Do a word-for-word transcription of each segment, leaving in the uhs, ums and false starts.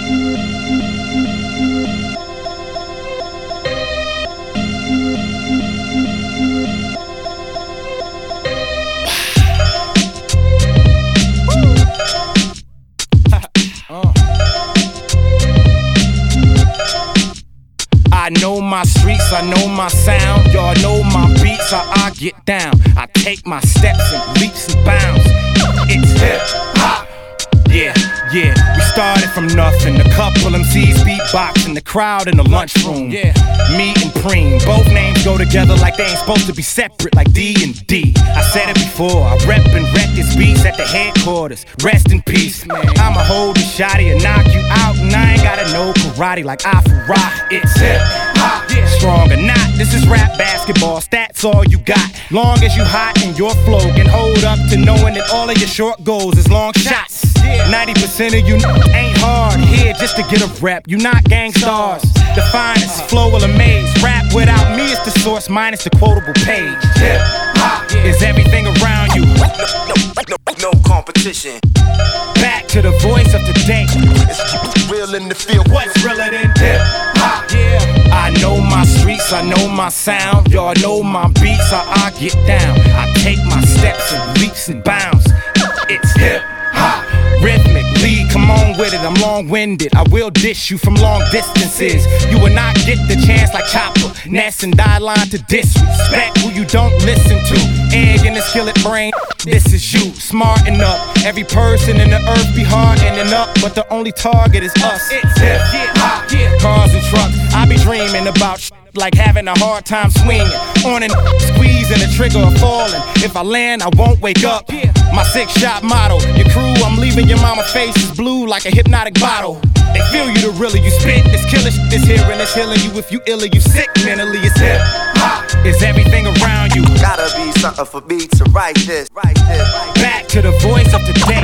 I know my streets, I know my sound. Y'all know my beats, how I get down. I take my steps and leaps and bounds. It's hip hop. Yeah, yeah, we started from nothing. A couple M Cs beatboxing, the crowd in the lunchroom. Yeah, me and Preem, both names go together like they ain't supposed to be separate, like D and D. I said it before, I rep and wreck this beats at the headquarters. Rest in peace, man. I'ma hold the shotty and knock you out, and I ain't gotta know karate like Afro-Rock. It's hip hop, yeah. Strong or not, this is rap basketball. Stats all you got. Long as you hot and your flow can hold up to knowing that all of your short goals is long shots. ninety percent of you ain't hard here just to get a rep. You not gangstars. The finest flow will amaze. Rap without me is the source minus the quotable page. Hip hop is everything around you. No, no, no, no competition. Back to the voice of the day. It's real in the field. What's realer than hip hop? Yeah. I know my streets, I know my sound. Y'all know my beats, how I get down. I take my steps and leaps and bounds. It's hip hop. Rhythmic, lead, come on with it, I'm long-winded. I will dish you from long distances. You will not get the chance like Chopper, Ness and Die Line to disrespect who you don't listen to. Egg in the skillet brain, this is you, smarten up. Every person in the earth be hardening up, but the only target is us. It's hip hop, yeah. Cars and trucks, I be dreaming about sh- like having a hard time swinging on and squeezing the trigger or falling. If I land, I won't wake up. My six-shot motto, your crew, I'm leaving your mama face is blue like a hypnotic bottle. They feel you the realer you spit. This killer shit is here and it's healing you. If you ill or you sick mentally, it's hip hop. It's everything around you. Gotta be something for me to write this. Write this. Back to the voice of the day.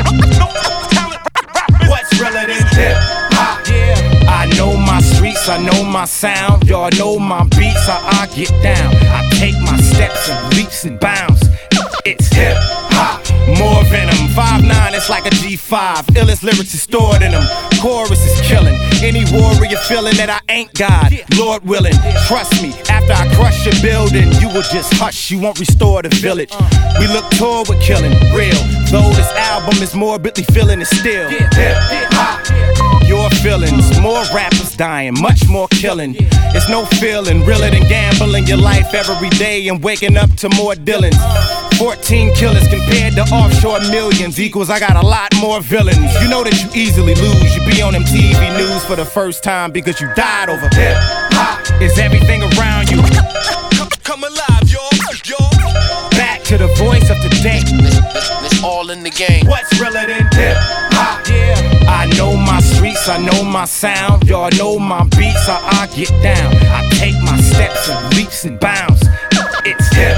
What's realer than hip hop? Yeah. I know my streets, I know my sound. Y'all know my beats, how I get down. I take my steps and leaps and bounds. It's hip hop. More venom, five nine, it's like a G five. Illest lyrics is stored in them. Chorus is killing. Any warrior feeling that I ain't God, Lord willing. Trust me, after I crush your building, you will just hush, you won't restore the village. We look toward with killing, real. Though this album is morbidly feeling it still. Hip hop. Your feelings, more rappers dying, much more killing. It's no feeling realer than gambling your life every day and waking up to more Dylans. fourteen killers compared to offshore millions equals I got a lot more villains. You know that you easily lose. You be on them T V news for the first time because you died over hip hop. Is everything around you. Come alive, y'all, y'all. Back to the voice of the day. It's all in the game. What's realer than hip hop? Yeah. I know my streets, I know my sound. Y'all know my beats, how I get down. I take my steps and leaps and bounds. It's hip